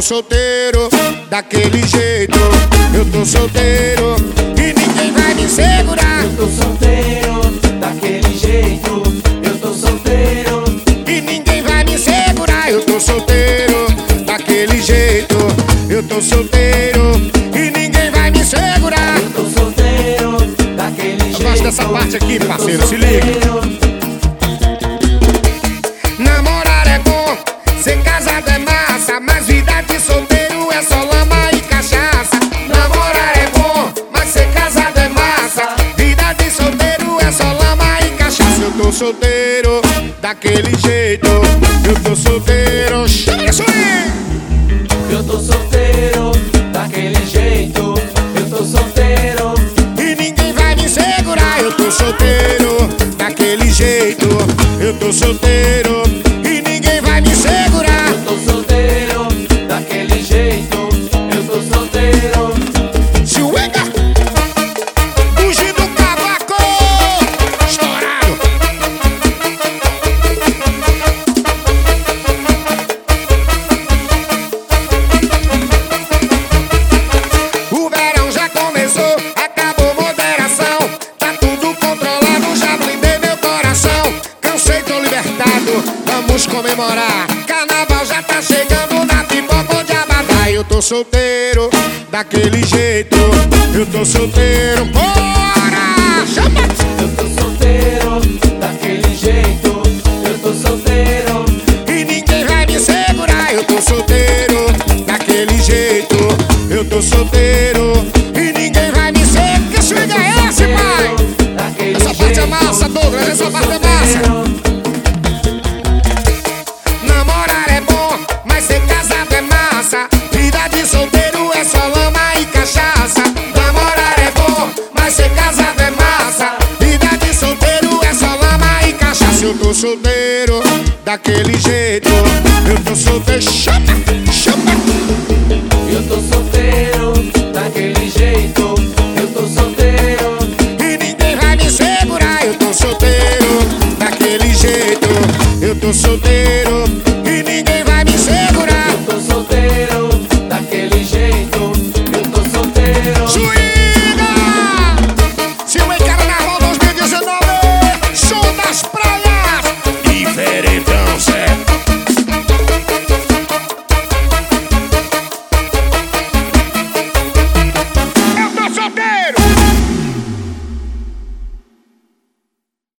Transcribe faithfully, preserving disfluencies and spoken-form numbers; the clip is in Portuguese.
solteiro, daquele jeito. Eu tô solteiro e ninguém vai me segurar. Eu tô solteiro, daquele jeito. Eu tô solteiro e ninguém vai me segurar. Eu tô solteiro, daquele jeito. Eu tô solteiro e ninguém vai me segurar. Eu tô solteiro, daquele jeito. Eu gosto dessa parte aqui, parceiro, se liga. Namorar é bom, ser casado é massa, mas vida de solteiro é só lama e cachaça. Namorar é bom, mas ser casado é massa, vida de solteiro é só lama e cachaça. Eu tô solteiro, daquele jeito. Eu tô solteiro, chama isso aí! Eu tô solteiro, daquele jeito. Eu tô solteiro e ninguém vai me segurar. Eu tô solteiro, daquele jeito. Eu tô solteiro e ninguém vai me segurar. Eu tô solteiro, daquele jeito. Eu tô solteiro. Chuega, fugindo do cavaco, estourado. O verão já começou, acabou moderação. Tá tudo controlado, já blindei meu coração. Cansei, tô libertado, vamos comemorar. Carnaval já tá chegando, na pipoca ou de abadá. Eu tô solteiro, daquele jeito. Eu tô solteiro, bora! Chama! Eu tô solteiro, daquele jeito. Eu tô solteiro e ninguém vai me segurar. Eu tô solteiro, daquele jeito. Eu tô solteiro e ninguém vai me segurar. Que swing é esse, pai? Essa parte é massa, Douglas, essa parte é massa. Namorar é bom, mas ser casado é massa. Vida de solteiro é só lama e cachaça. Namorar é bom, mas ser casado é massa. Vida de solteiro é só lama e cachaça. Eu tô solteiro, daquele jeito. Eu tô solteiro, chama, chama. Eu tô solteiro, daquele jeito. Eu tô solteiro e ninguém vai me segurar. Eu tô solteiro, daquele jeito. Eu tô solteiro